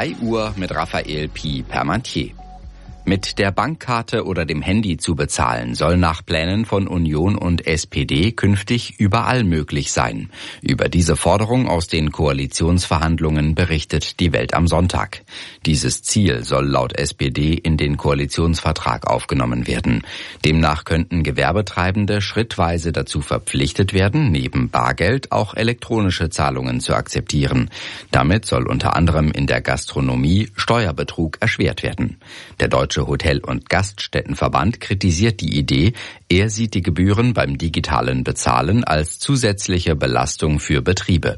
3 Uhr mit Raphael Pi Permantier. Mit der Bankkarte oder dem Handy zu bezahlen soll nach Plänen von Union und SPD künftig überall möglich sein. Über diese Forderung aus den Koalitionsverhandlungen berichtet die Welt am Sonntag. Dieses Ziel soll laut SPD in den Koalitionsvertrag aufgenommen werden. Demnach könnten Gewerbetreibende schrittweise dazu verpflichtet werden, neben Bargeld auch elektronische Zahlungen zu akzeptieren. Damit soll unter anderem in der Gastronomie Steuerbetrug erschwert werden. Der Deutsche Hotel- und Gaststättenverband kritisiert die Idee. Er sieht die Gebühren beim digitalen Bezahlen als zusätzliche Belastung für Betriebe.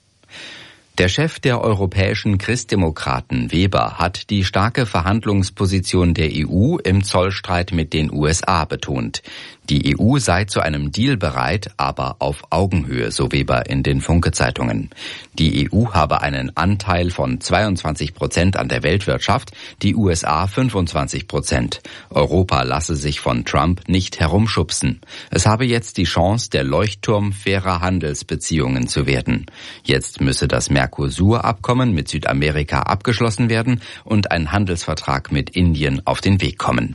Der Chef der europäischen Christdemokraten, Weber, hat die starke Verhandlungsposition der EU im Zollstreit mit den USA betont. Die EU sei zu einem Deal bereit, aber auf Augenhöhe, so Weber in den Funke-Zeitungen. Die EU habe einen Anteil von 22% an der Weltwirtschaft, die USA 25%. Europa lasse sich von Trump nicht herumschubsen. Es habe jetzt die Chance, der Leuchtturm fairer Handelsbeziehungen zu werden. Jetzt müsse das Mercosur-Abkommen mit Südamerika abgeschlossen werden und ein Handelsvertrag mit Indien auf den Weg kommen.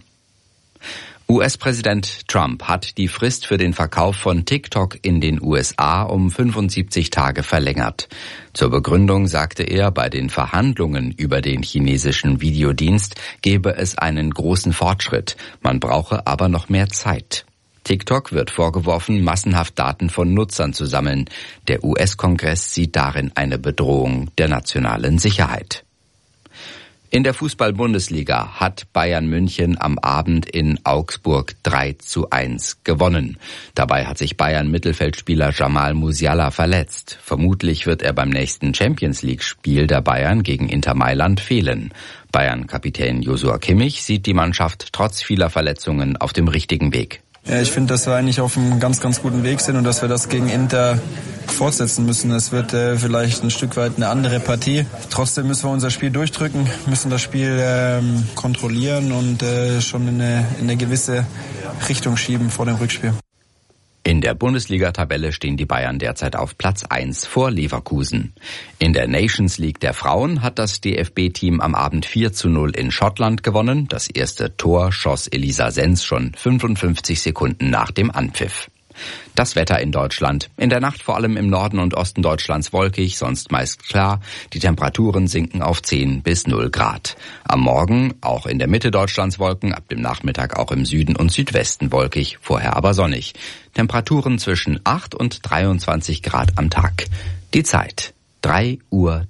US-Präsident Trump hat die Frist für den Verkauf von TikTok in den USA um 75 Tage verlängert. Zur Begründung sagte er, bei den Verhandlungen über den chinesischen Videodienst gebe es einen großen Fortschritt. Man brauche aber noch mehr Zeit. TikTok wird vorgeworfen, massenhaft Daten von Nutzern zu sammeln. Der US-Kongress sieht darin eine Bedrohung der nationalen Sicherheit. In der Fußball-Bundesliga hat Bayern München am Abend in Augsburg 3:1 gewonnen. Dabei hat sich Bayern-Mittelfeldspieler Jamal Musiala verletzt. Vermutlich wird er beim nächsten Champions-League-Spiel der Bayern gegen Inter Mailand fehlen. Bayern-Kapitän Joshua Kimmich sieht die Mannschaft trotz vieler Verletzungen auf dem richtigen Weg. Ja, ich finde, dass wir eigentlich auf einem ganz, ganz guten Weg sind und dass wir das gegen Inter fortsetzen müssen. Es wird vielleicht ein Stück weit eine andere Partie. Trotzdem müssen wir unser Spiel durchdrücken, müssen das Spiel kontrollieren und schon in eine gewisse Richtung schieben vor dem Rückspiel. In der Bundesliga-Tabelle stehen die Bayern derzeit auf Platz 1 vor Leverkusen. In der Nations League der Frauen hat das DFB-Team am Abend 4:0 in Schottland gewonnen. Das erste Tor schoss Elisa Sens schon 55 Sekunden nach dem Anpfiff. Das Wetter in Deutschland. In der Nacht vor allem im Norden und Osten Deutschlands wolkig, sonst meist klar. Die Temperaturen sinken auf 10 bis 0 Grad. Am Morgen auch in der Mitte Deutschlands Wolken, ab dem Nachmittag auch im Süden und Südwesten wolkig, vorher aber sonnig. Temperaturen zwischen 8 und 23 Grad am Tag. Die Zeit 3:03 Uhr.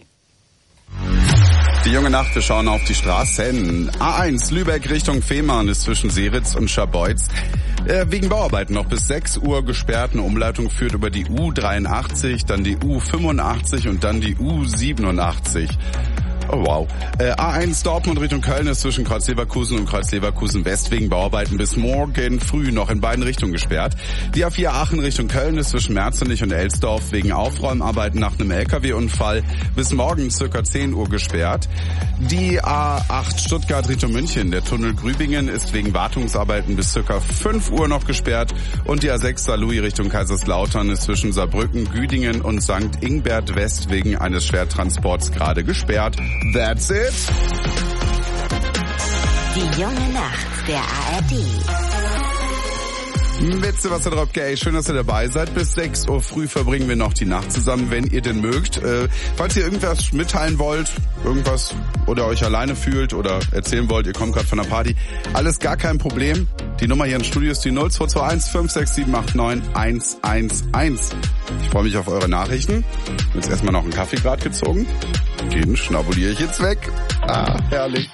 Die junge Nacht, wir schauen auf die Straßen. A1 Lübeck Richtung Fehmarn ist zwischen Seritz und Scharbeutz. Wegen Bauarbeiten noch bis 6 Uhr gesperrt. Eine Umleitung führt über die U83, dann die U85 und dann die U87. Oh wow. A1 Dortmund Richtung Köln ist zwischen Kreuz Leverkusen und Kreuz Leverkusen West wegen Bauarbeiten bis morgen früh noch in beiden Richtungen gesperrt. Die A4 Aachen Richtung Köln ist zwischen Merzenich und Elsdorf wegen Aufräumarbeiten nach einem LKW-Unfall bis morgen circa 10 Uhr gesperrt. Die A8 Stuttgart Richtung München, der Tunnel Grübingen ist wegen Wartungsarbeiten bis circa 5 Uhr noch gesperrt und die A6 Saarlouis Richtung Kaiserslautern ist zwischen Saarbrücken, Güdingen und St. Ingbert West wegen eines Schwertransports gerade gesperrt. That's it. Die junge Nacht der ARD. Witze, was da drauf geht. Ey, schön, dass ihr dabei seid. Bis 6 Uhr früh verbringen wir noch die Nacht zusammen, wenn ihr denn mögt. Falls ihr irgendwas mitteilen wollt, irgendwas oder euch alleine fühlt oder erzählen wollt, ihr kommt gerade von der Party, alles gar kein Problem. Die Nummer hier im Studio ist die 0221 56789 111. Ich freue mich auf eure Nachrichten. Jetzt erstmal noch einen Kaffee gerade gezogen. Den schnabuliere ich jetzt weg. Ah, herrlich.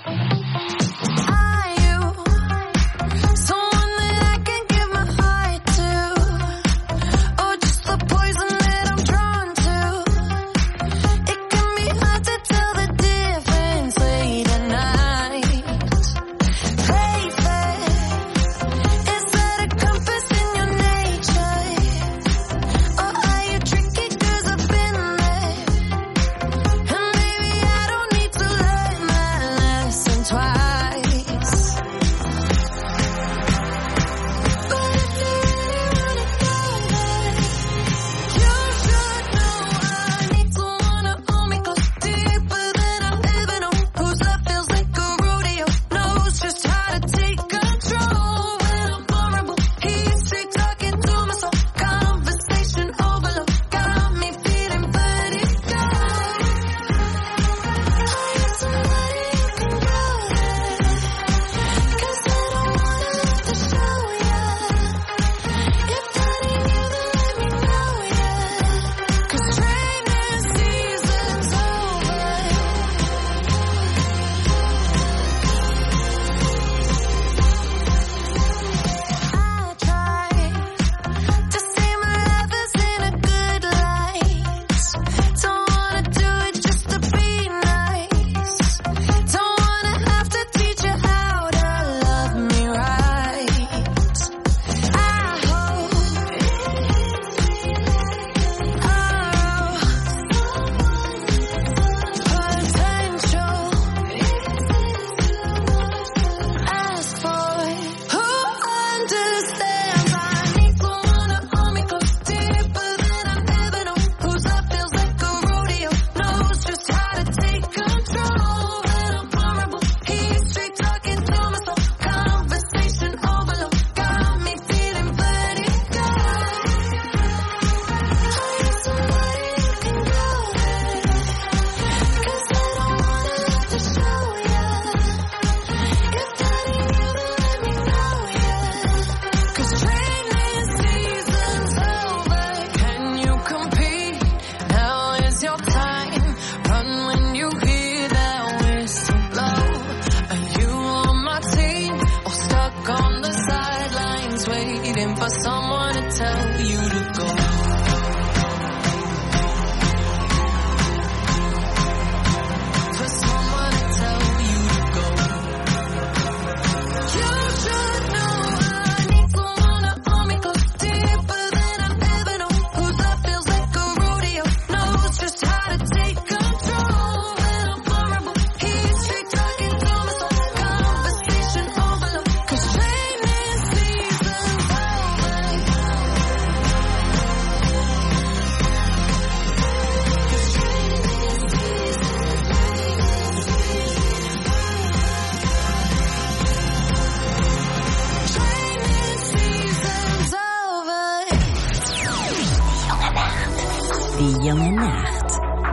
junge Nacht.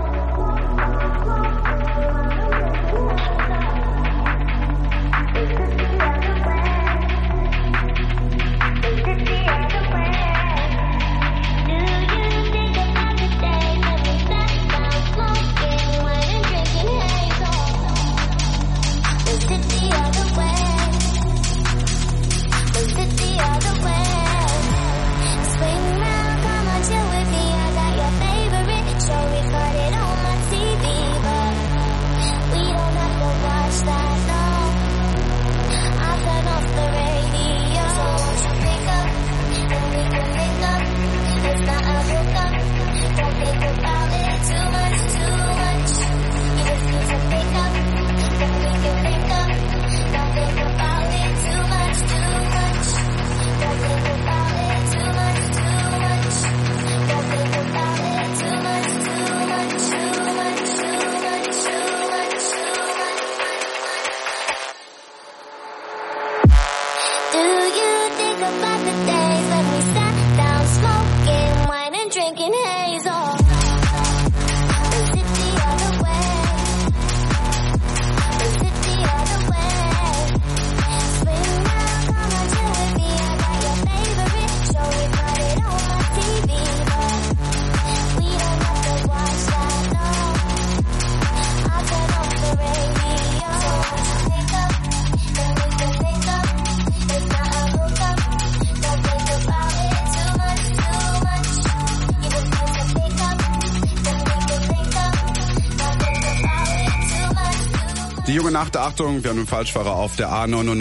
Die junge Nacht, Achtung, wir haben einen Falschfahrer auf der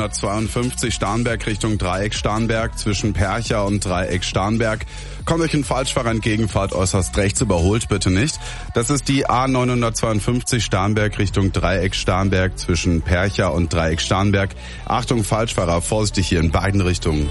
A952 Starnberg Richtung Dreieck Starnberg zwischen Percha und Dreieck Starnberg. Kommt euch ein Falschfahrer entgegen, fahrt äußerst rechts, überholt bitte nicht. Das ist die A952 Starnberg Richtung Dreieck Starnberg zwischen Percha und Dreieck Starnberg. Achtung, Falschfahrer, vorsichtig hier in beiden Richtungen.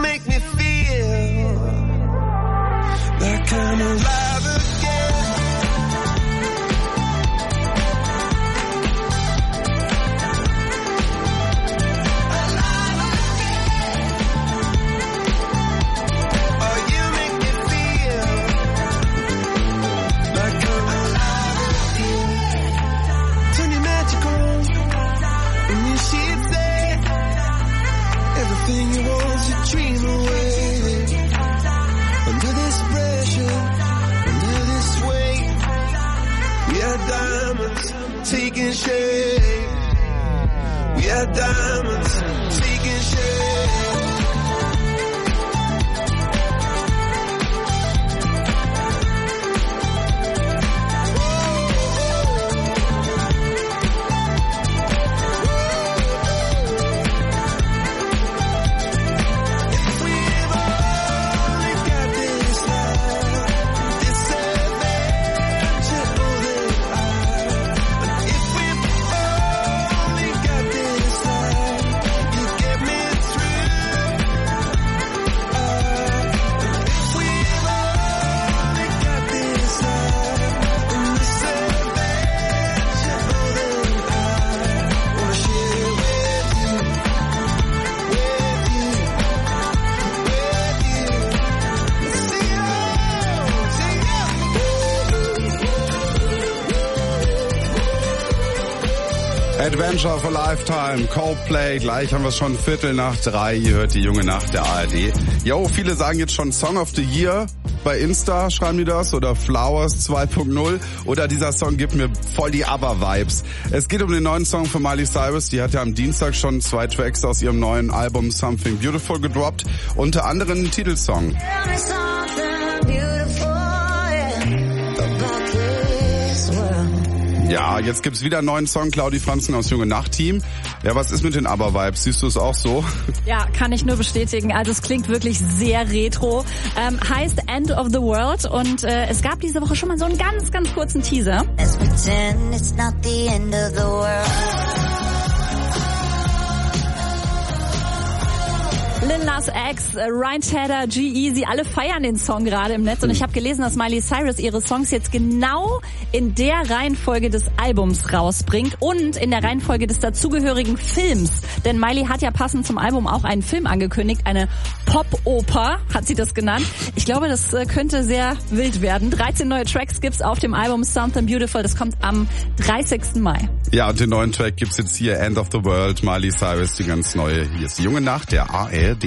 make me feel like I'm alive again. Alive again. Oh, you make me feel like I'm alive again. Turn your magic on, and you should say everything you want to dream away. Under this pressure, under this weight, we are diamonds taking shape. We are diamonds taking shape. Adventure of a Lifetime, Coldplay, gleich haben wir es schon 2:45, ihr hört die junge Nacht der ARD. Jo, viele sagen jetzt schon Song of the Year, bei Insta schreiben die das, oder Flowers 2.0, oder dieser Song gibt mir voll die ABBA-Vibes. Es geht um den neuen Song von Miley Cyrus, die hat ja am Dienstag schon 2 Tracks aus ihrem neuen Album Something Beautiful gedroppt, unter anderem einen Titelsong. Ja, jetzt gibt's wieder einen neuen Song, Claudi Franzen aus Junge Nacht Team. Ja, was ist mit den ABBA-Vibes? Siehst du es auch so? Ja, kann ich nur bestätigen. Also es klingt wirklich sehr retro. Heißt End of the World und es gab diese Woche schon mal so einen ganz, ganz kurzen Teaser. Let's pretend it's not the end of the world. Lil Nas X, Ryan Tedder, G-Eazy, alle feiern den Song gerade im Netz und ich habe gelesen, dass Miley Cyrus ihre Songs jetzt genau in der Reihenfolge des Albums rausbringt und in der Reihenfolge des dazugehörigen Films. Denn Miley hat ja passend zum Album auch einen Film angekündigt, eine Pop-Oper, hat sie das genannt. Ich glaube, das könnte sehr wild werden. 13 neue Tracks gibt's auf dem Album Something Beautiful, das kommt am 30. Mai. Ja, und den neuen Track gibt's jetzt hier, End of the World, Miley Cyrus, die ganz neue. Hier ist die junge Nacht der ARD.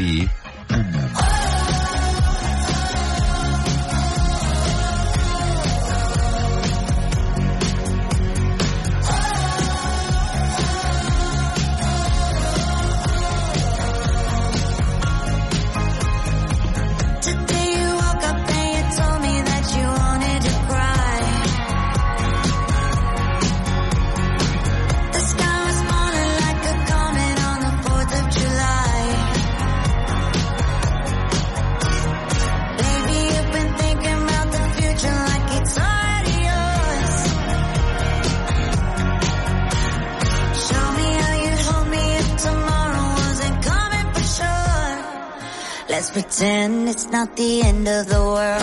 Let's pretend it's not the end of the world.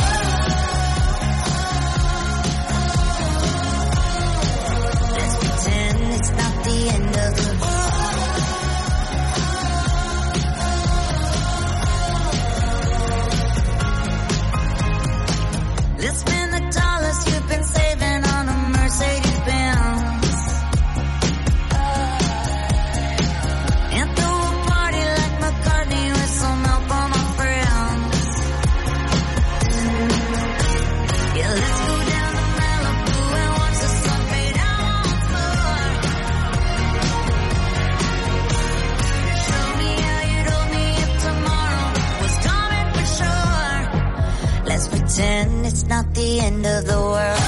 Let's pretend it's not the end of the world. Let's spend the dollars you've been saving on a Mercedes-Benz. And throw a party like McCartney with some help on my friends. Yeah, let's go down to Malibu and watch the sun fade out once more. Show me how you'd hold me if tomorrow was coming for sure. Let's pretend it's not the end of the world.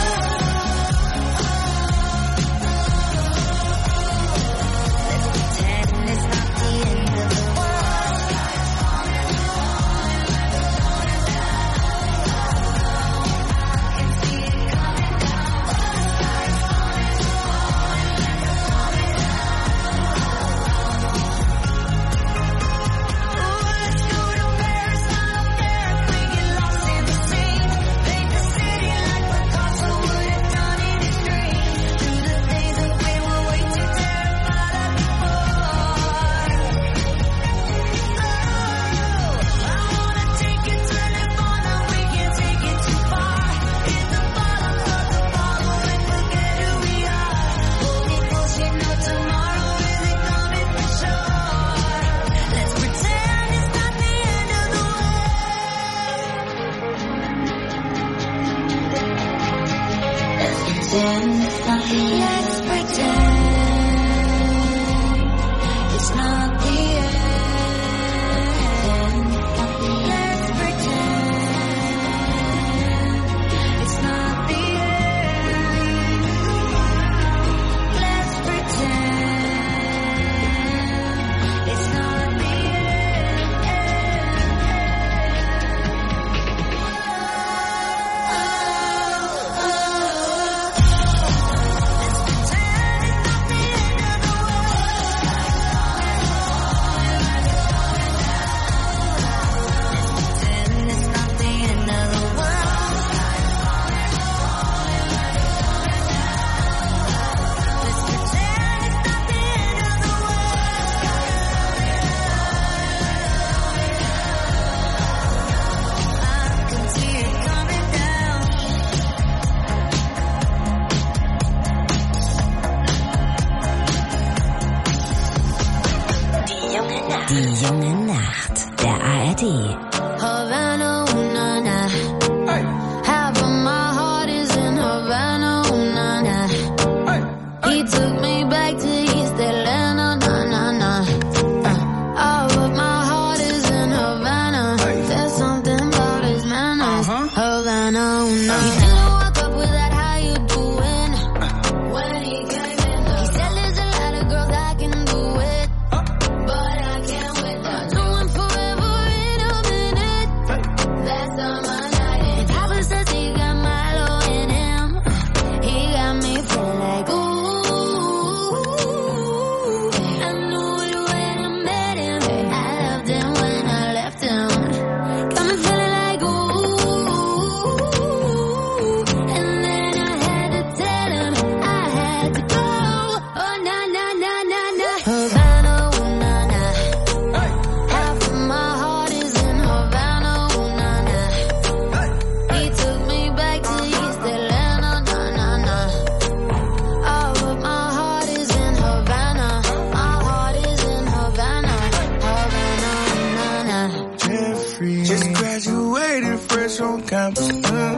Havana, ooh, na, na. Half of my heart is in Havana, ooh, na, na. He took me back to East Atlanta, na, na, na. All of my heart is in Havana. There's something about his manners. Havana, ooh, na, na. He didn't walk up with that, how you doing? When he came in, he said there's a lot of girls I can do it, but I can't with her. Doing forever in a minute. That's all my night. And Papa says he got Milo in him. He got me feeling like ooh. I knew it when I met him. I loved him when I left him. Got me feeling like ooh. And then I had to tell him I had to go. Oh na na na na na. Havana, ooh na na. Half of my heart is in Havana, ooh na na. He took me back to East Atlanta, na na na. All of my heart is in Havana. My heart is in Havana, Havana, na na. Jeffrey, just graduated fresh on campus.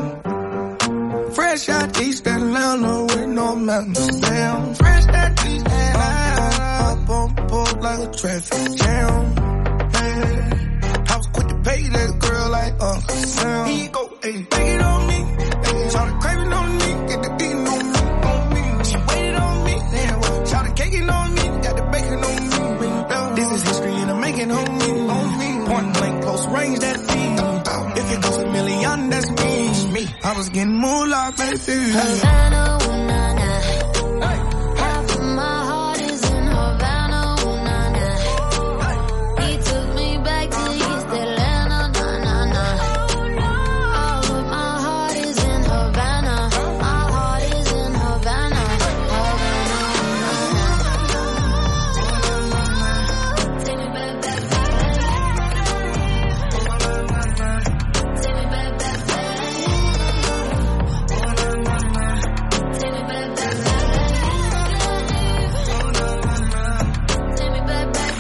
Fresh out East Atlanta with no mountains down. Fresh out East Atlanta, up on board like a traffic jam. I was quick to pay that girl like Uncle Sam. He go, hey, take it on me. Shout the craving on me, get the beating on me. She waited on me, shout the caking on me, got the bacon on me. This is history and I'm making on me. Point blank, close range, that feed. If it goes a million, that's me. I was getting moolah, baby. Havana, ooh na na. Half of my heart is in Havana, ooh na na. He took me back to East Atlanta, na na na. All of my heart is in Havana. My heart is in Havana, Havana, ooh na na. Take me back, back, back. Take me back, back, back. Take me back, back, back. Take me back, back,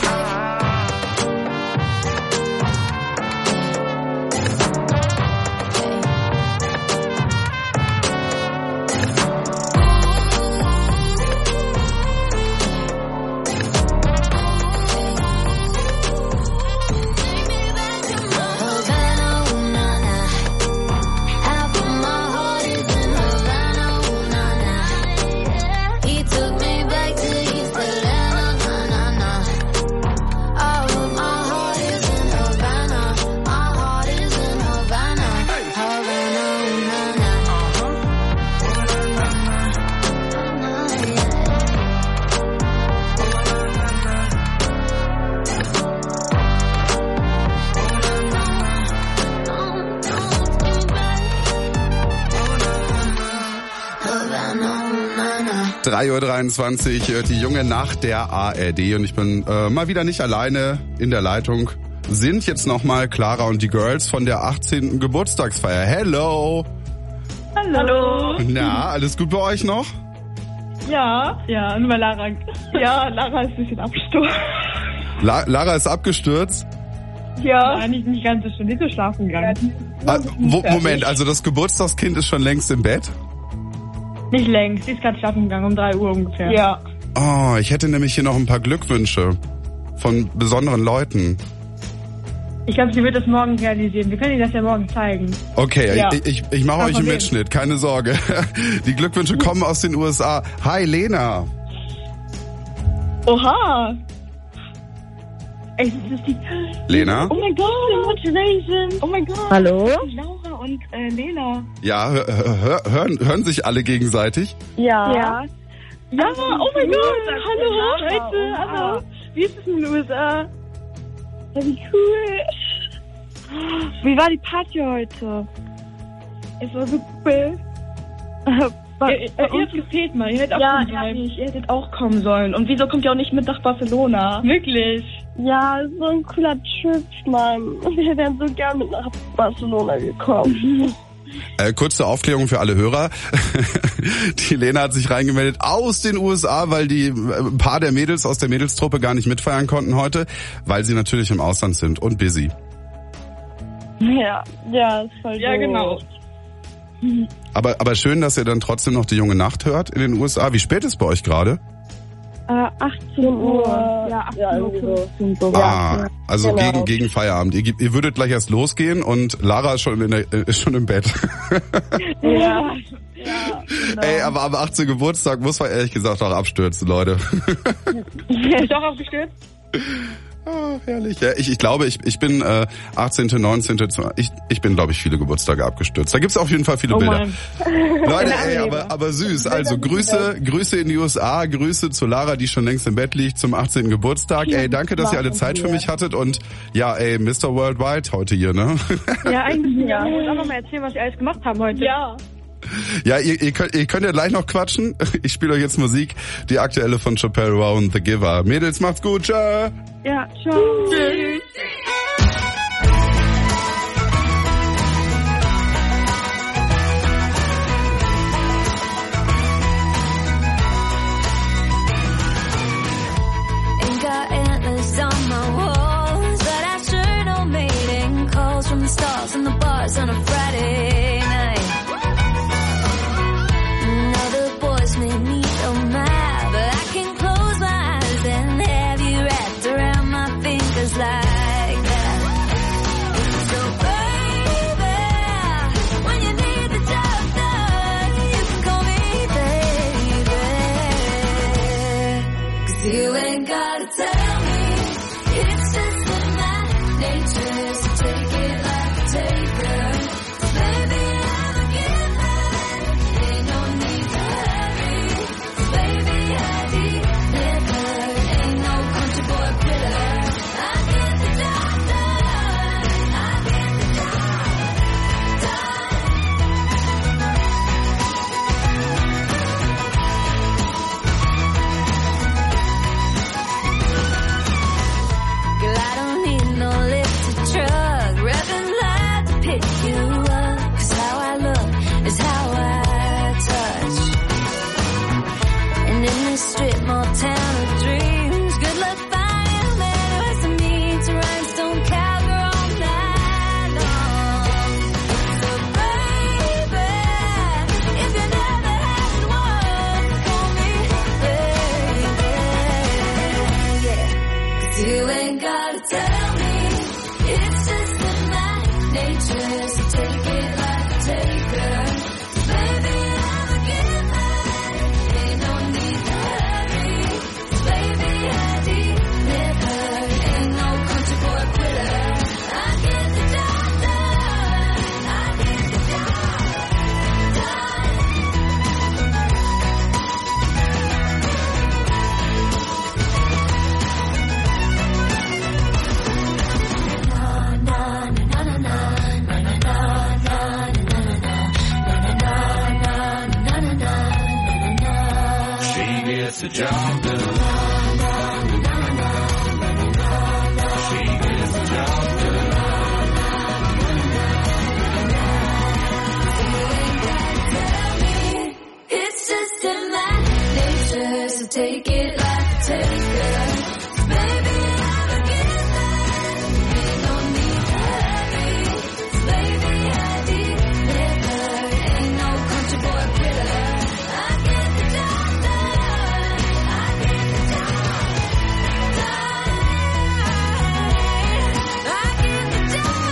Havana, ooh na na. Half of my heart is in Havana, ooh na na. He took me back to East Atlanta, na na na. All of my heart is in Havana. My heart is in Havana, Havana, ooh na na. 3:23 Uhr hört die junge Nacht der ARD und ich bin mal wieder nicht alleine in der Leitung. Sind jetzt nochmal Clara und die Girls von der 18. Geburtstagsfeier. Hello! Hallo. Na, alles gut bei euch noch? Ja, nur Lara. Ja, Lara ist ein bisschen abgestorben. Lara ist abgestürzt? Ja. Nein, nicht ganz so schön, nicht so schlafen gegangen. Moment, also das Geburtstagskind ist schon längst im Bett? Nicht längst, sie ist gerade schlafen gegangen, um 3 Uhr ungefähr. Ja. Oh, ich hätte nämlich hier noch ein paar Glückwünsche von besonderen Leuten. Ich glaube, sie wird das morgen realisieren. Wir können ihr das ja morgen zeigen. Okay, ja. ich mache euch einen Mitschnitt, keine Sorge. Die Glückwünsche kommen aus den USA. Hi, Lena. Oha. Echt, ist das die... Lena? Oh mein Gott, Motivation. Oh mein Gott. Hallo? Laura und Lena. Ja, hören sich alle gegenseitig? Ja. Ja, oh mein Gott. Hallo, Leute. Hallo. Wie ist es in den USA? Ja, wie cool. Wie war die Party heute? Es war so cool. Ihr habt gefehlt mal, ihr hättet auch kommen sollen. Ihr hättet auch kommen sollen. Und wieso kommt ihr auch nicht mit nach Barcelona? Wirklich? Ja, so ein cooler Trip, Mann. Wir wären so gern mit nach Barcelona gekommen. Kurze Aufklärung für alle Hörer. Die Lena hat sich reingemeldet aus den USA, weil die ein paar der Mädels aus der Mädelstruppe gar nicht mitfeiern konnten heute, weil sie natürlich im Ausland sind und busy. Ja, ist voll doof. Ja, genau. Aber schön, dass ihr dann trotzdem noch die junge Nacht hört in den USA. Wie spät ist bei euch gerade? 18 Uhr. Ja, 18 Uhr. Also genau. gegen Feierabend. Ihr würdet gleich erst losgehen und Lara ist schon im Bett. Ja. Genau. Ey, aber am 18. Geburtstag muss man ehrlich gesagt auch abstürzen, Leute. Ist doch abgestürzt? Oh, herrlich. Ja, ich glaube, ich bin 18., 19., ich bin, glaube ich, viele Geburtstage abgestürzt. Da gibt's auf jeden Fall viele Bilder. Leute, ey, aber süß. Also Grüße in die USA, Grüße zu Lara, die schon längst im Bett liegt, zum 18. Geburtstag. Ey, danke, dass ihr alle Zeit für mich hattet und ja, ey, Mr. Worldwide heute hier, ne? Ja, eigentlich ja. Ich muss auch noch mal erzählen, was wir alles gemacht haben heute. Ja. Ja, ihr könnt ja gleich noch quatschen. Ich spiele euch jetzt Musik, die aktuelle von Chappelle Row und The Giver. Mädels, macht's gut, tschö. Ja, ciao. Tschüss. Ain't got antlers on my walls, but I sure don't mating calls from the stars and the bars on a Friday night. Made me so mad, but I can close my eyes and have you wrapped around my fingers like that. So baby, when you need the job done, you can call me baby. 'Cause you ain't gotta tell me, it's just in my nature, so take it like a taker. Baby, I'm a giver, ain't no need to hurry. Baby, I deliver, ain't no country boy killer. I get the job done, I get the job done. Girl, I don't need no lifted truck, revving loud to pick you up. 'Cause how I look is how I touch. And in this strip mall town of dreams, good luck finding a man who has to meet to rhinestone cowgirl all night long. So baby, if you never had one, call me baby. Yeah, 'cause you ain't gotta tell me, it's just in my nature, so take it like a taker. Baby, I'm a giver, ain't no need to hurry. Baby, I deliver, ain't no country boy quitter. I get the job done, I get the job done. She gets the job done. She gets the job done. It's just in my nature, so take it like a taker. Baby, I'm a giver, ain't no need to hurry. Baby, I deliver, ain't no country boy quitter. I get the job done, I get the job done. I get the job done.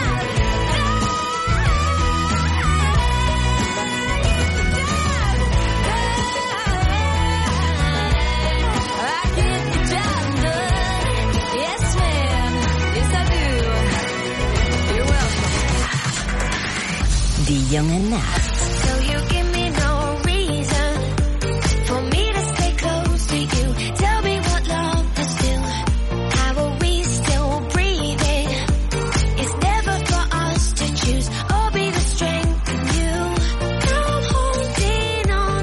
Yes, ma'am. Yes, I do. You're welcome. Die junge Nacht. So you give me no reason for me to stay close to you. Tell me what love is still. How are we still breathing? It's never for us to choose or be the strength in you. Now I'm holding on.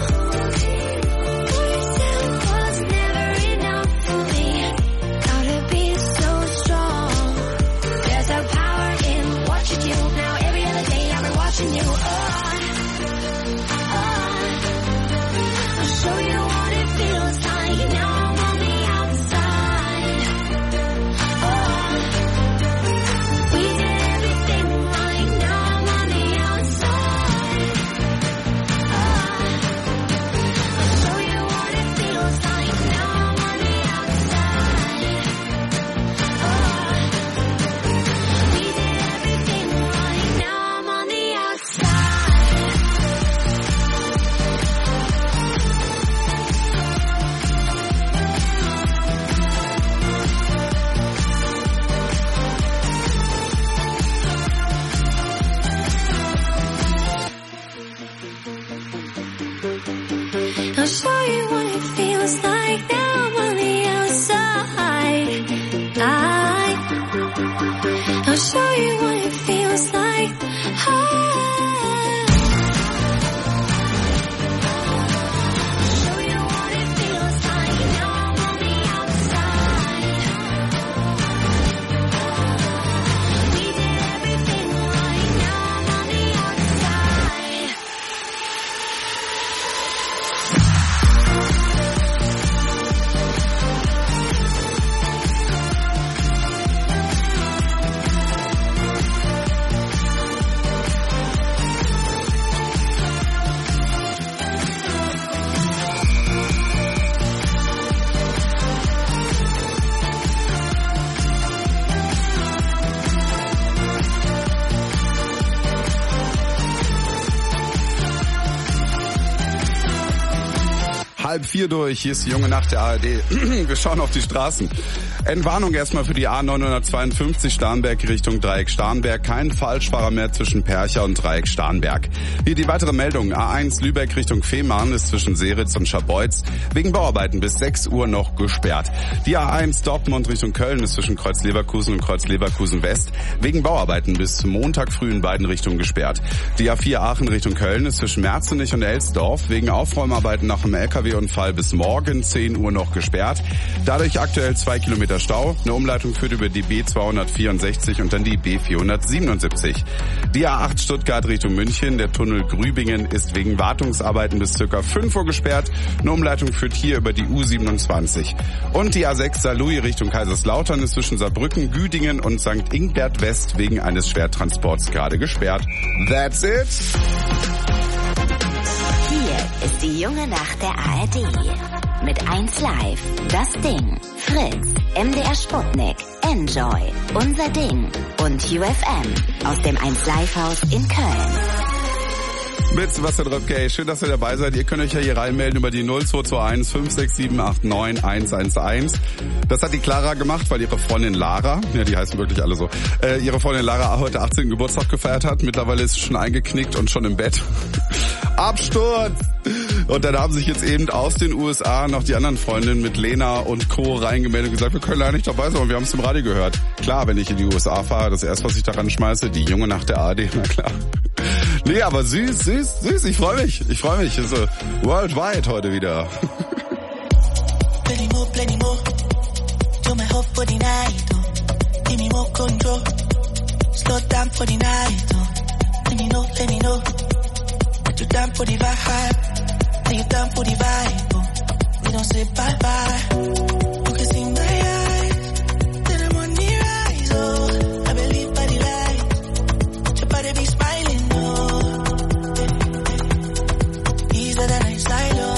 For yourself was never enough for me. Gotta be so strong. There's a power in watching you. Now every other day I've been watching you. I'll show you what it feels like. Now I'm on the outside. We did everything 3:30 durch. Hier ist die junge Nacht der ARD. Wir schauen auf die Straßen. Entwarnung erstmal für die A952 Starnberg Richtung Dreieck Starnberg. Kein Falschfahrer mehr zwischen Percha und Dreieck Starnberg. Hier die weitere Meldung. A1 Lübeck Richtung Fehmarn ist zwischen Seritz und Scharbeutz wegen Bauarbeiten bis 6 Uhr noch gesperrt. Die A1 Dortmund Richtung Köln ist zwischen Kreuz Leverkusen und Kreuz Leverkusen West wegen Bauarbeiten bis Montag früh in beiden Richtungen gesperrt. Die A4 Aachen Richtung Köln ist zwischen Merzenich und Elsdorf wegen Aufräumarbeiten nach einem LKW-Unfall bis morgen 10 Uhr noch gesperrt. Dadurch aktuell 2 Kilometer Stau. Eine Umleitung führt über die B264 und dann die B477. Die A8 Stuttgart Richtung München. Der Tunnel Grübingen ist wegen Wartungsarbeiten bis ca. 5 Uhr gesperrt. Eine Umleitung führt hier über die U27. Und die A6 Saarlouis Richtung Kaiserslautern ist zwischen Saarbrücken, Güdingen und St. Ingbert West wegen eines Schwertransports gerade gesperrt. That's it. Hier ist die junge Nacht der ARD. Mit 1 Live, Das Ding, Fritz, MDR Sputnik, Enjoy, Unser Ding und UFM aus dem 1 Live Haus in Köln. Mit Sebastian Röpke, schön, dass ihr dabei seid. Ihr könnt euch ja hier reinmelden über die 0221 567 89 111. Das hat die Clara gemacht, weil ihre Freundin Lara, ja, die heißen wirklich alle so, ihre Freundin Lara heute 18. Geburtstag gefeiert hat. Mittlerweile ist sie schon eingeknickt und schon im Bett. Absturz! Und dann haben sich jetzt eben aus den USA noch die anderen Freundinnen mit Lena und Co. reingemeldet und gesagt, wir können leider nicht dabei sein, und wir haben es im Radio gehört. Klar, wenn ich in die USA fahre, das erste, was ich daran schmeiße, die junge Nacht der ARD, na klar. Nee, aber süß, ich freue mich. Also, worldwide heute wieder. Plenty more. Do my hope for the night, oh. Give me more control. Slow down for the night, oh. Let me know. But you down for the vibe. Are you down for the vibe, oh. We don't say bye-bye. You can see my eyes. Then I'm on the rise, oh. I believe by the light. Your body be smiling, oh. Easier than I silo.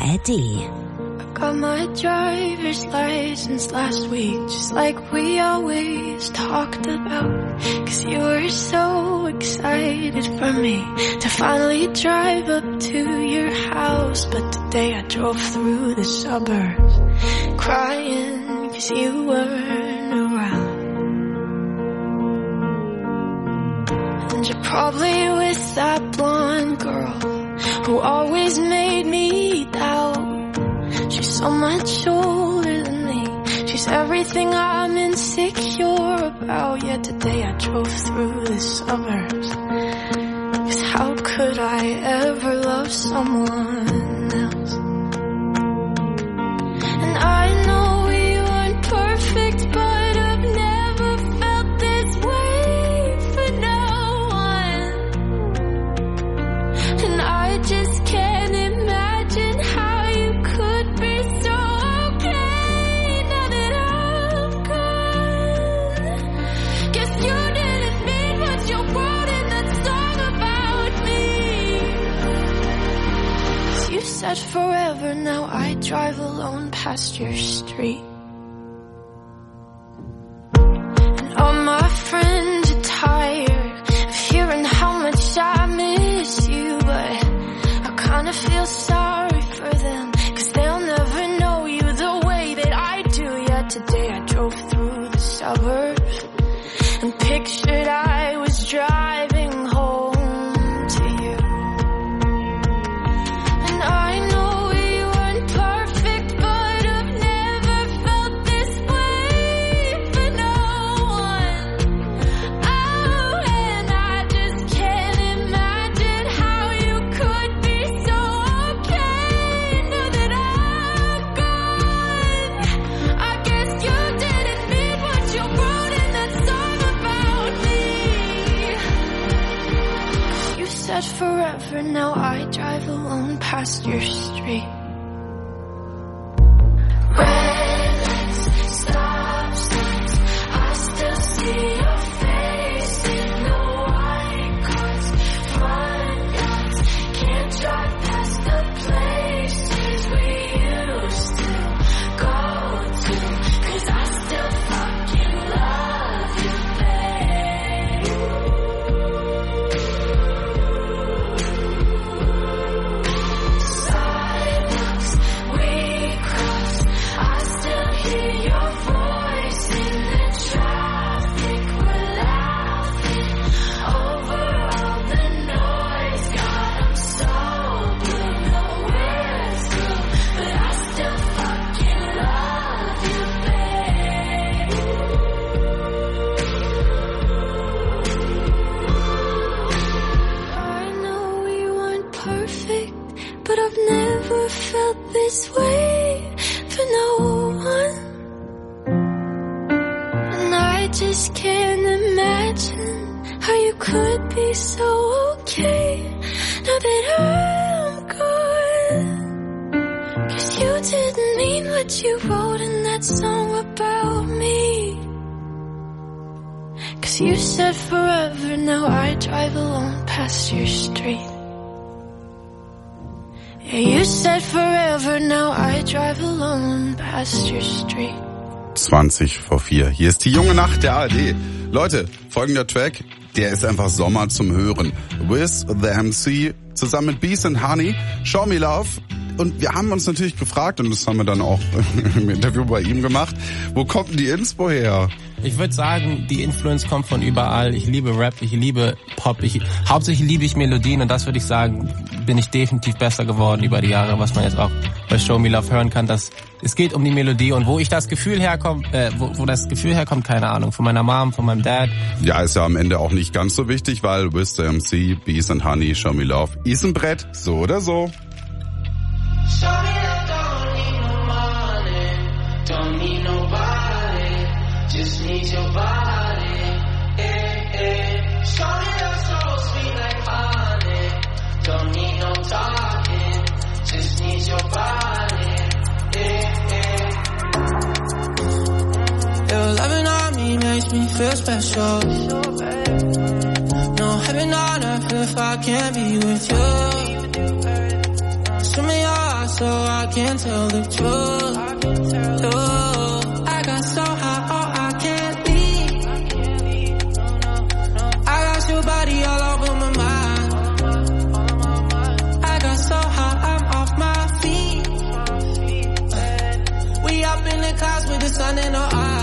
ARD. Got my driver's license last week, just like we always talked about. 'Cause you were so excited for me to finally drive up to your house. But today I drove through the suburbs, crying 'cause you weren't around. And you're probably with that blonde girl who always made me doubt. She's so much older than me. She's everything I'm insecure about. Yet today I drove through the suburbs. 'Cause how could I ever love someone else? And I know we weren't perfect, but I've never felt this way for no one. And I just can't imagine how you could be so okay now that I'm gone. Guess you didn't mean what you wrote in that song about me. 'Cause you said forever, now I drive alone past your street. And all my friends are tired of hearing how much I miss you, but I kinda feel sorry for them, 'cause they'll never know you the way that I do. Yet today I drove through the suburbs and pictured I was driving home to you. And I know we weren't perfect, but I've never felt this way for no one. Oh, and I just can't imagine how you could be so okay now that I'm gone. I guess you didn't mean what you wrote in that song about me. You said forever, now I drive alone past your street. Red lights, stop signs, I still see your face in the white cars, front yards, can't drive past the places we used to go to, 'cause I still fucking love you, babe. Sidewalks we cross, I still hear your voice in the traffic. We're laughing over all the noise. God, I'm so blue, no words through, but I still fucking love you, babe. I know we weren't perfect, but I've never felt this way for no one. And I just can't imagine how you could be so okay now that I'm gone. 'Cause you didn't mean what you wrote in that song about me. 'Cause you said forever, now I drive alone past your street. Yeah, you said forever, now I drive alone past your street. 20:04. Hier ist die junge Nacht der ARD. Leute, folgender Track, der ist einfach Sommer zum Hören. With the MC zusammen mit Bees and Honey, Show Me Love. Und wir haben uns natürlich gefragt, und das haben wir dann auch im Interview bei ihm gemacht, wo kommt denn die Inspo her? Ich würde sagen, die Influence kommt von überall. Ich liebe Rap, ich liebe Pop, hauptsächlich liebe ich Melodien, und das würde ich sagen, bin ich definitiv besser geworden über die Jahre, was man jetzt auch bei Show Me Love hören kann, dass es geht um die Melodie, und wo das Gefühl herkommt, keine Ahnung, von meiner Mom, von meinem Dad. Ja, ist ja am Ende auch nicht ganz so wichtig, weil With the MC, Bees and Honey, Show Me Love ist ein Brett, so oder so. Show me love, don't need no money, don't need nobody, just need your body, eh, eh. Show me love so sweet like honey, don't need no talking, just need your body, eh, eh. Your loving on me makes me feel special, no heaven on earth if I can't be with you. Swim me your so I can't tell the truth. I got so high, oh, I can't leave. I got your body all over my mind. I got so high, I'm off my feet. We up in the clouds with the sun in our eyes.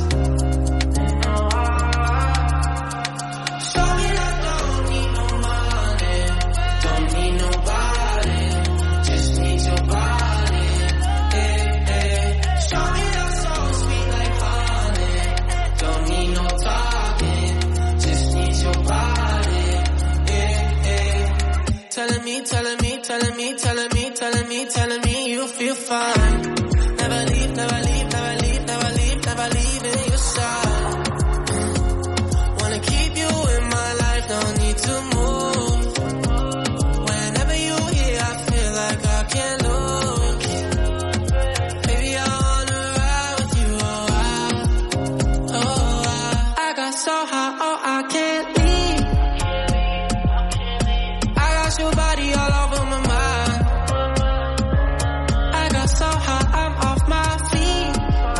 Telling me you feel fine. Never leave, never leave, never leave, never leave, never leaving your side. Wanna keep you in my life, don't need to move. Whenever you're here, I feel like I can't lose. Baby, I wanna ride with you, I got so high, oh, I can't leave. I got your body all over my mind. So high, I'm off my feet.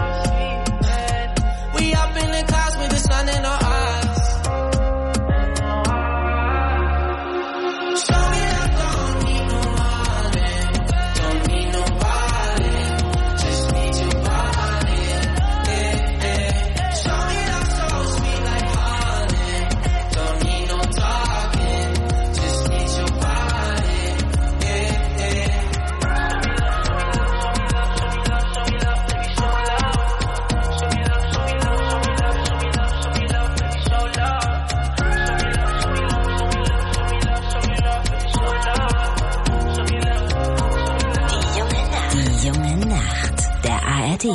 We up in the clouds with the sun in our eyes. Show me that don't need no money, don't need nobody, just need your body. Show me that so sweet like honey, don't need no talking, just need your body. Die junge Nacht der ARD.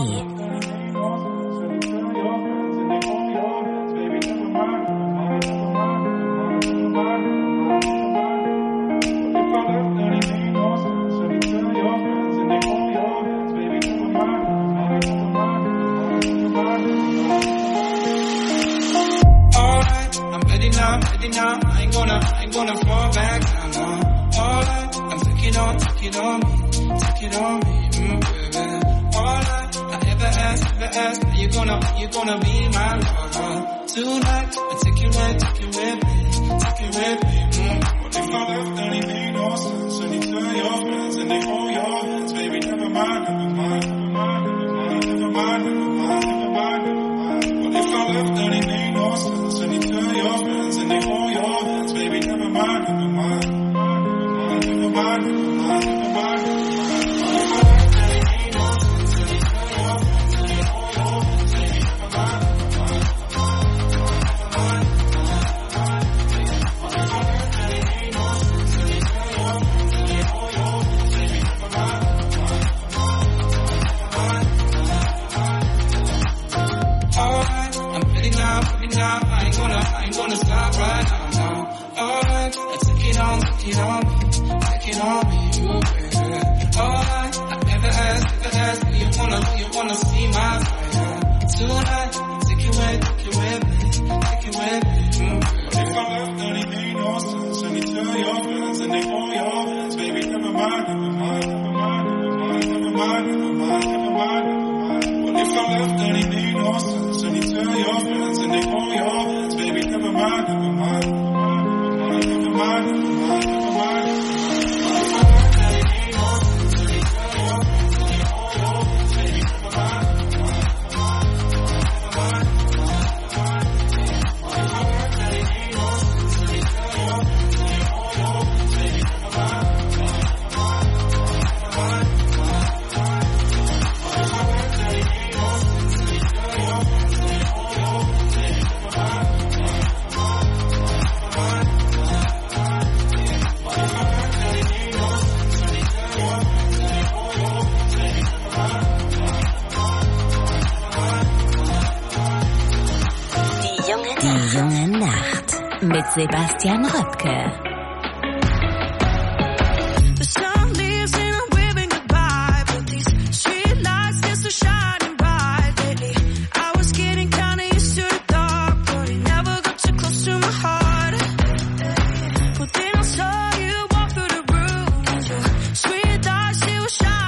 I ain't gonna fall back down, no. Alright, I'm take it on me, baby. Alright, I ever ask, are you gonna be my lover? Tonight, I take you with me. What if I left anything no sense? And you tell your friends and they hold your hands, baby, never mind. What if I left anything no sense? And you tell your friends and they hold your hands, baby, never mind. I ain't gonna stop right now. Alright, take it on me, you baby. Alright, I never asked, do you wanna see my fire? Tonight, take it with me. If I left anything no sense, and you tell your friends and they hold your hands, baby, never mind. What if I left anything no sense, and you tell your friends and they hold your hands, baby, never mind. Die junge Nacht mit Sebastian Röpke. The sun leaves and I'm waving goodbye, but these street lights just are shining bright lately. I was getting kinda used to the dark, but it never got too close to my heart. But then I saw you walk through the room, and your sweet lights, they were shining.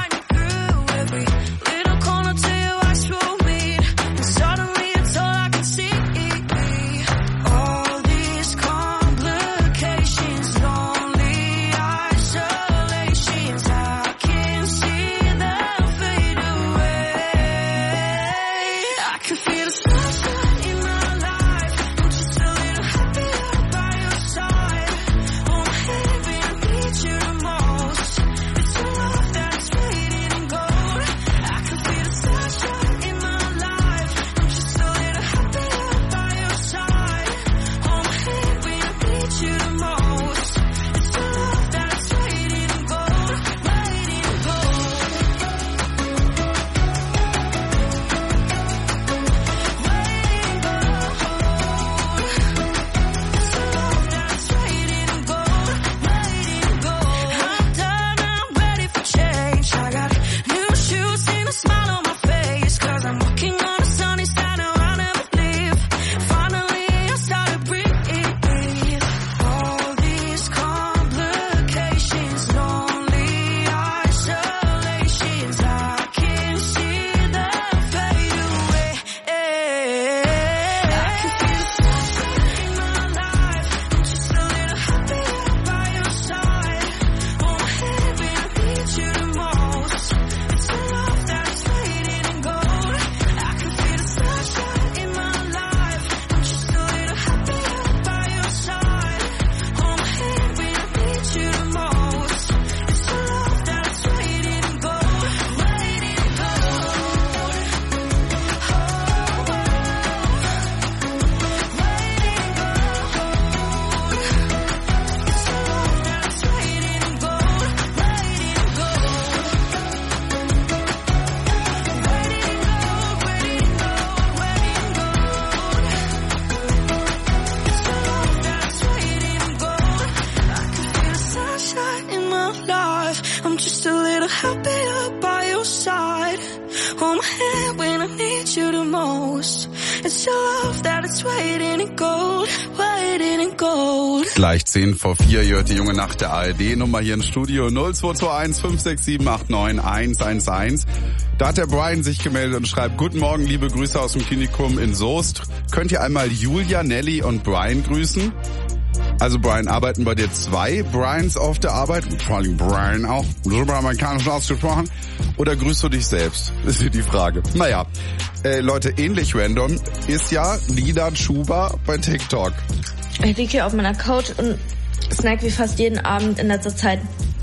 it's your love that is waiting in gold, waiting in gold. Gleich 4:10, ihr hört die junge Nacht der ARD-Nummer hier im Studio 0221 567 89 111. Da hat der Brian sich gemeldet und schreibt: Guten Morgen, liebe Grüße aus dem Klinikum in Soest. Könnt ihr einmal Julia, Nelly und Brian grüßen? Also Brian, arbeiten bei dir 2 Brians auf der Arbeit, vor allem Brian auch, super amerikanisch ausgesprochen, oder grüßt du dich selbst? Das ist die Frage. Naja, Leute, ähnlich random ist ja Nina Chuba bei TikTok. Ich liege hier auf meiner Couch und snack wie fast jeden Abend in letzter Zeit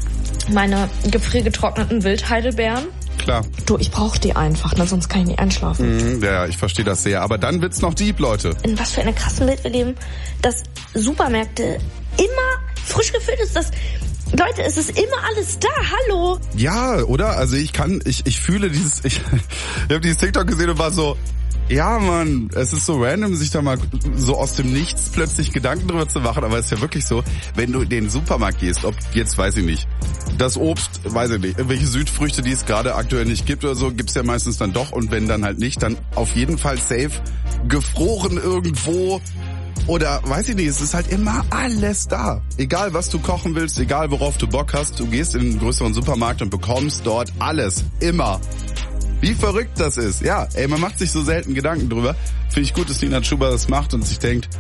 meine gefriergetrockneten Wildheidelbeeren. Klar. Du, ich brauche die einfach, ne? Sonst kann ich nicht einschlafen. Ja, ich verstehe das sehr. Aber dann wird's noch deep, Leute. In was für einer krassen Welt wir leben, dass Supermärkte immer frisch gefüllt ist. Leute, es ist immer alles da. Hallo. Ja, oder? Also ich fühle dieses, ich habe dieses TikTok gesehen und war so, ja, Mann, es ist so random, sich da mal so aus dem Nichts plötzlich Gedanken drüber zu machen, aber es ist ja wirklich so, wenn du in den Supermarkt gehst, ob jetzt, weiß ich nicht, das Obst, weiß ich nicht, irgendwelche Südfrüchte, die es gerade aktuell nicht gibt oder so, gibt's ja meistens dann doch, und wenn dann halt nicht, dann auf jeden Fall safe gefroren irgendwo. Oder, weiß ich nicht, es ist halt immer alles da. Egal, was du kochen willst, egal, worauf du Bock hast, du gehst in einen größeren Supermarkt und bekommst dort alles. Immer. Wie verrückt das ist. Ja, ey, man macht sich so selten Gedanken drüber. Finde ich gut, dass Nina Chuba das macht und sich denkt,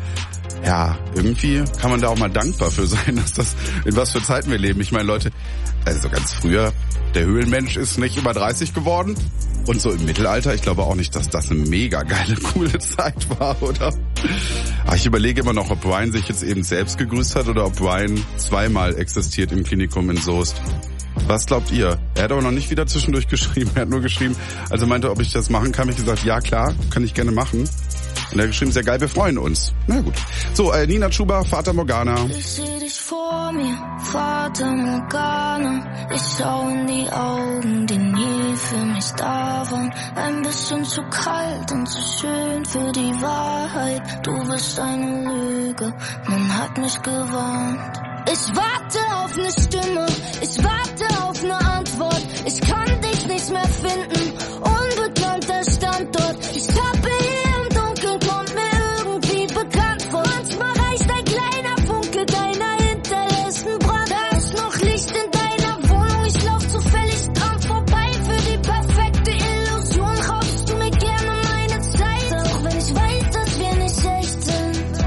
ja, irgendwie kann man da auch mal dankbar für sein, dass das, in was für Zeiten wir leben. Ich meine, Leute, also ganz früher, der Höhlenmensch ist nicht über 30 geworden. Und so im Mittelalter, ich glaube auch nicht, dass das eine mega geile, coole Zeit war, oder? Aber ich überlege immer noch, ob Brian sich jetzt eben selbst gegrüßt hat oder ob Brian 2-mal existiert im Klinikum in Soest. Was glaubt ihr? Er hat aber noch nicht wieder zwischendurch geschrieben. Er hat nur geschrieben, also meinte, ob ich das machen kann. Ich gesagt, ja klar, kann ich gerne machen. Und er hat geschrieben, sehr geil, wir freuen uns. Na gut. So, Nina Chuba, Fata Morgana. Ich seh dich vor mir, Fata Morgana. Ich schau in die Augen, die nie für mich da waren. Ein bisschen zu kalt und zu schön für die Wahrheit. Du bist eine Lüge, man hat mich gewarnt. Ich warte auf eine Stimme, ich warte auf eine Antwort. Ich kann dich nicht mehr finden, unbekannter Standort. Ich tappe hier im Dunkeln, kommt mir irgendwie bekannt vor. Manchmal reicht ein kleiner Funke deiner hinterlässten Brand. Da ist noch Licht in deiner Wohnung, ich lauf zufällig dran vorbei. Für die perfekte Illusion raubst du mir gerne meine Zeit. Auch wenn ich weiß, dass wir nicht echt sind.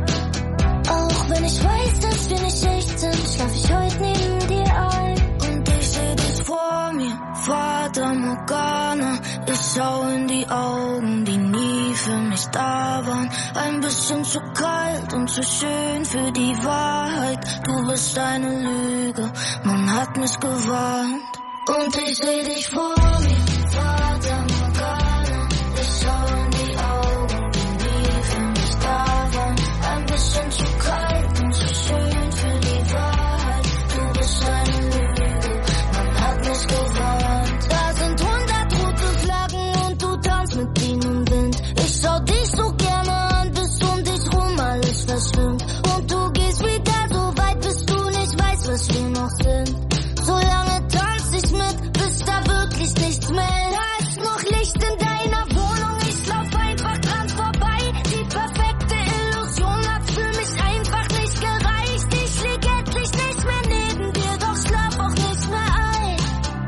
Auch wenn ich weiß, dass wir nicht echt sind, schlaf ich heute neben dir ein. Und ich seh dich vor mir, Fata Morgana. Ich schau in die Augen, die nie für mich da waren. Ein bisschen zu kalt und zu schön für die Wahrheit. Du bist eine Lüge, man hat mich gewarnt. Und ich seh dich vor mir, Fata Morgana. Ich schau in die Augen, die nie für mich da waren. Ein bisschen zu kalt und zu schön für die Wahrheit. Du bist eine Lüge, man hat mich gewarnt. Da sind 100 rote Flaggen und du tanzt mit ihnen im Wind. Ich schau dich so gerne an, bis um dich rum alles verschwimmt. Und du gehst wieder so weit, bis du nicht weißt, was wir noch sind. So lange tanz ich mit, bis da wirklich nichts mehr. Da ist noch Licht in deiner Wohnung, ich lauf einfach dran vorbei. Die perfekte Illusion hat für mich einfach nicht gereicht. Ich lieg endlich nicht mehr neben dir, doch schlaf auch nicht mehr ein.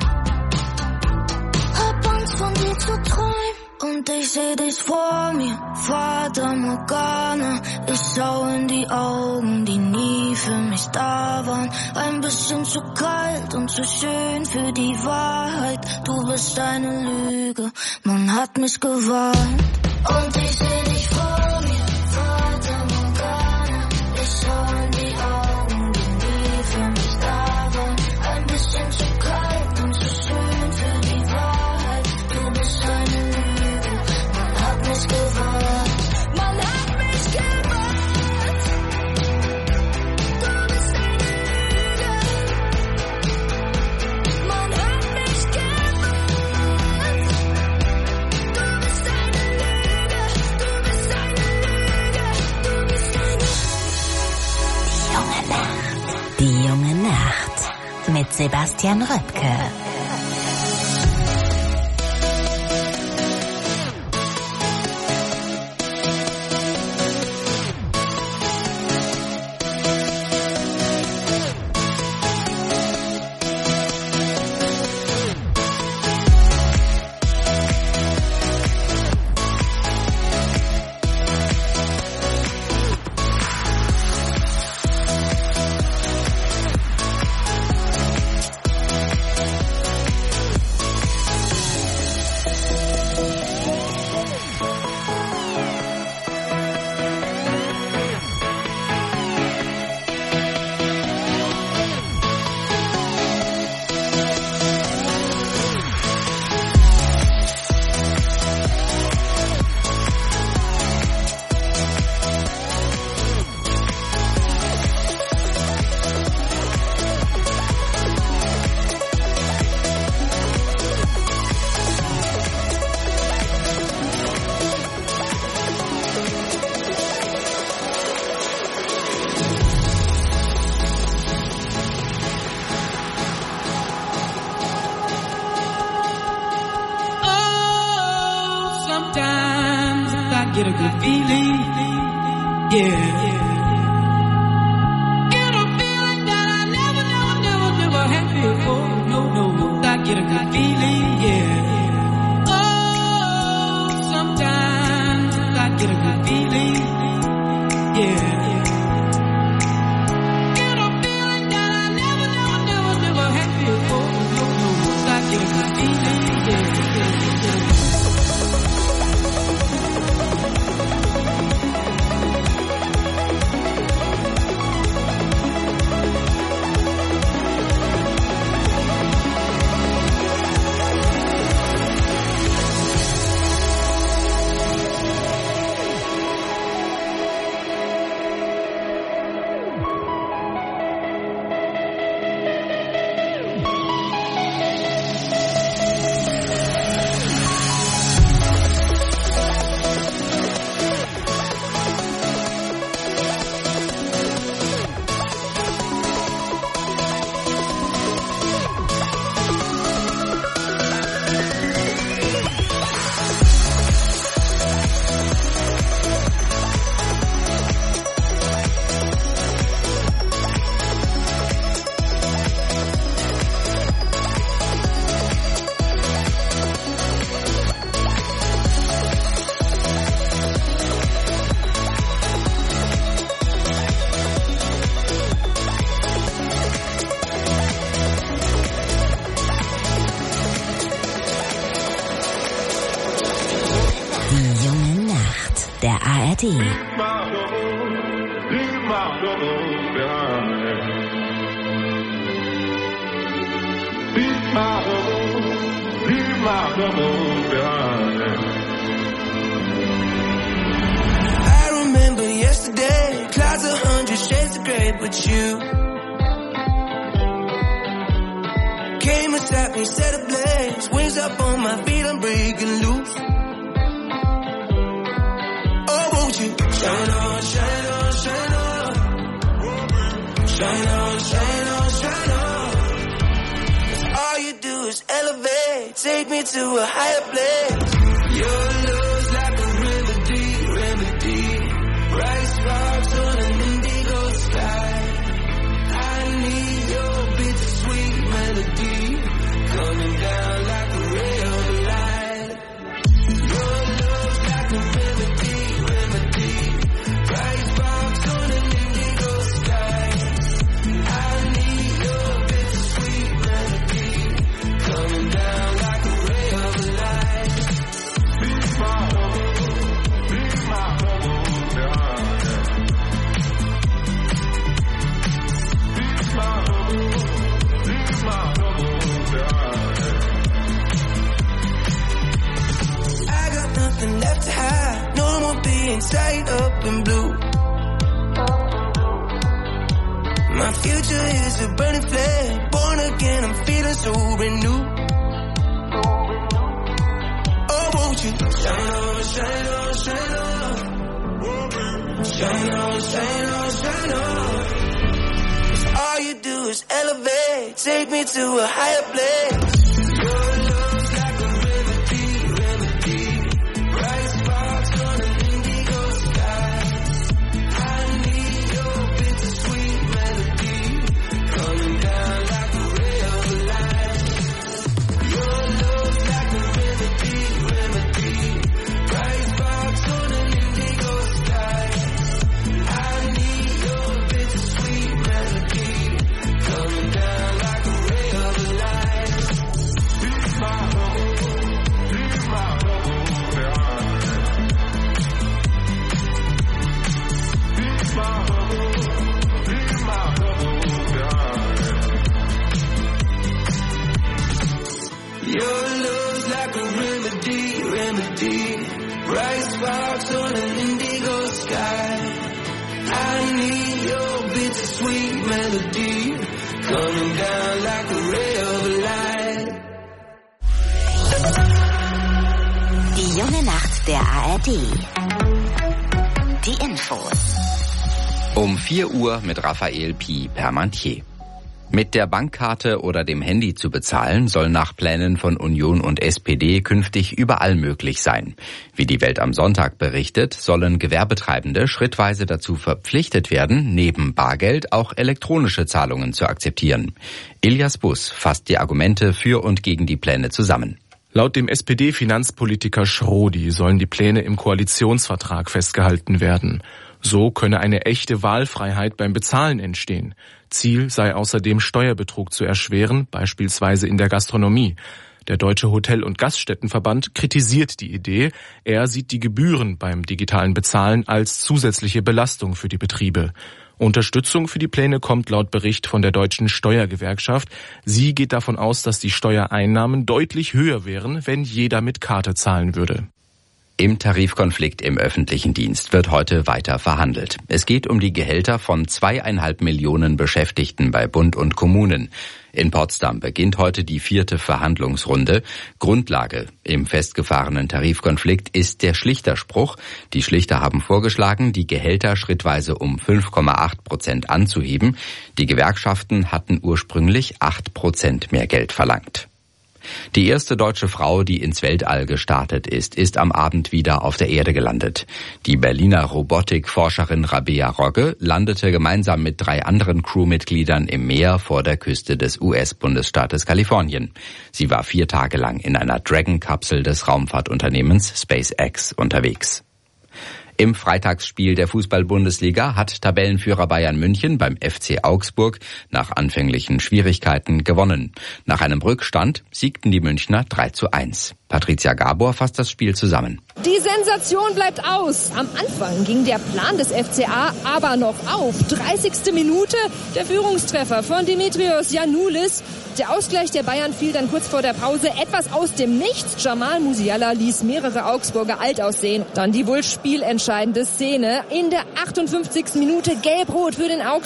Hab Angst von dir zu träumen. Und ich seh dich vor mir, Fata Morgana. Ich schau in die Augen, die nie für mich da waren. Ein bisschen zu kalt und zu schön für die Wahrheit. Du bist eine Lüge, man hat mich gewarnt. Und ich seh dich vor mir, Fata Morgana. Ich schau in die Augen, die nie für mich da waren. Ein bisschen zu kalt und zu schön für die Wahrheit. Du bist eine Lüge, man hat mich gewarnt. Man hat mich gewarnt. Du bist eine Lüge. Man hat mich gewarnt. Du bist eine Lüge. Du bist eine Lüge. Du bist eine Lüge. Die junge Nacht mit Sebastian Röpke. get a good feeling. Yeah. Get a feeling that I never had before. No. I get a good feeling, yeah. Oh, sometimes I get a good feeling, yeah. Get a feeling that I never had before. No. I get a good feeling, yeah. I remember yesterday, clouds 100 shades of grey, but you came and sat me, set ablaze, wings up on my feet, I'm breaking loose. Oh, won't you shine on, shine on, shine on, shine on, shine on, shine on. 'Cause all you do is elevate, take me to a higher place. Your love's like a remedy, bright sparks on an indigo sky. I need your bittersweet melody, coming down like a ray of light. Your love's like a remedy, bright sparks on an indigo sky. I need your bittersweet melody, coming down like a ray of light. Be my I got nothing left to hide, no more being tied up in blue. My future is a burning flame, born again, I'm feeling so renewed. Oh, won't you shine on, shine on, shine on, shine on, shine on, shine on. 'Cause all you do is elevate, take me to a higher place. Your love's like a remedy, bright sparks on an indigo sky. I need your bittersweet melody, coming down like a ray of light. Your love's like a remedy, bright sparks on an indigo sky. I need your bittersweet melody, coming down like a ray of light. Be my Your love's like a remedy, bright sparks on an indigo sky. I need your bittersweet melody, coming down like a ray of light. Die junge Nacht der ARD. Die Infos. Um 4 Uhr mit Raphael Pi Permantier. Mit der Bankkarte oder dem Handy zu bezahlen, soll nach Plänen von Union und SPD künftig überall möglich sein. Wie die Welt am Sonntag berichtet, sollen Gewerbetreibende schrittweise dazu verpflichtet werden, neben Bargeld auch elektronische Zahlungen zu akzeptieren. Ilias Bus fasst die Argumente für und gegen die Pläne zusammen. Laut dem SPD-Finanzpolitiker Schrodi sollen die Pläne im Koalitionsvertrag festgehalten werden. So könne eine echte Wahlfreiheit beim Bezahlen entstehen. Ziel sei außerdem, Steuerbetrug zu erschweren, beispielsweise in der Gastronomie. Der Deutsche Hotel- und Gaststättenverband kritisiert die Idee. Er sieht die Gebühren beim digitalen Bezahlen als zusätzliche Belastung für die Betriebe. Unterstützung für die Pläne kommt laut Bericht von der Deutschen Steuergewerkschaft. Sie geht davon aus, dass die Steuereinnahmen deutlich höher wären, wenn jeder mit Karte zahlen würde. Im Tarifkonflikt im öffentlichen Dienst wird heute weiter verhandelt. Es geht um die Gehälter von 2,5 Millionen Beschäftigten bei Bund und Kommunen. In Potsdam beginnt heute die 4. Verhandlungsrunde. Grundlage im festgefahrenen Tarifkonflikt ist der Schlichterspruch. Die Schlichter haben vorgeschlagen, die Gehälter schrittweise um 5,8% anzuheben. Die Gewerkschaften hatten ursprünglich 8% mehr Geld verlangt. Die erste deutsche Frau, die ins Weltall gestartet ist am Abend wieder auf der Erde gelandet. Die Berliner Robotikforscherin Rabea Rogge landete gemeinsam mit 3 anderen Crewmitgliedern im Meer vor der Küste des US-Bundesstaates Kalifornien. Sie war 4 Tage lang in einer Dragon-Kapsel des Raumfahrtunternehmens SpaceX unterwegs. Im Freitagsspiel der Fußball-Bundesliga hat Tabellenführer Bayern München beim FC Augsburg nach anfänglichen Schwierigkeiten gewonnen. Nach einem Rückstand siegten die Münchner 3:1. Patricia Gabor fasst das Spiel zusammen. Die Sensation bleibt aus. Am Anfang ging der Plan des FCA aber noch auf. 30. Minute, der Führungstreffer von Dimitrios Giannoulis. Der Ausgleich der Bayern fiel dann kurz vor der Pause etwas aus dem Nichts. Jamal Musiala ließ mehrere Augsburger alt aussehen. Dann die wohl spielentscheidende Szene. In der 58. Minute gelb-rot für den Augsburger.